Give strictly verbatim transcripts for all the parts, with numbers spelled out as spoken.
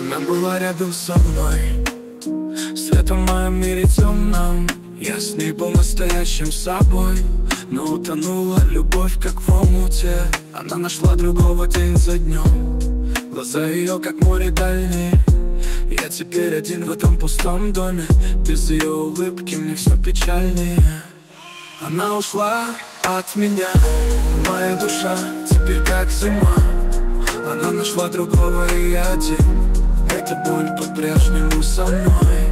Она была рядом со мной, светом в моем мире темном. Я с ней был настоящим собой, но утонула любовь, как в омуте. Она нашла другого день за днем, глаза ее, как море дальние. Я теперь один в этом пустом доме, без ее улыбки мне все печальнее. Она ушла от меня, моя душа теперь как зима. Она нашла другого, и я один. Эта боль по-прежнему со мной.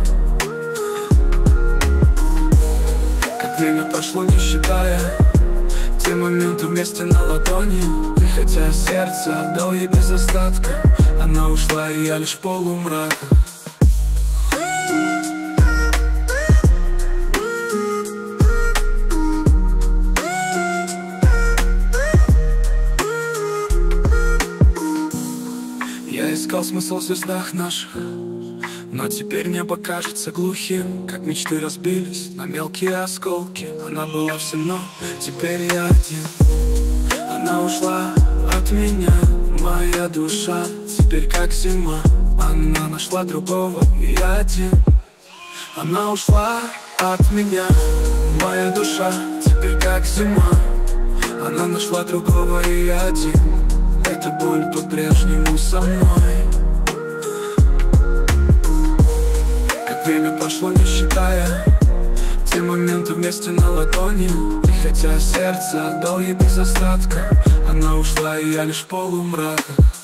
Как время прошло, не считая те моменты вместе на ладони. И хотя сердце отдал ей без остатка, она ушла, и я лишь в полумраке. Я искал смысл в звездах наших, но теперь небо кажется глухим. Как мечты разбились на мелкие осколки. Она была всем, но теперь я один. Она ушла от меня, моя душа теперь как зима. Она нашла другого, и я один. Она ушла от меня, моя душа теперь как зима. Она нашла другого, и я один. Эта боль по-прежнему со мной. Как время прошло, не считая те моменты вместе на ладони. И хотя сердце отдал ей без остатка, она ушла, и я лишь в полумраках.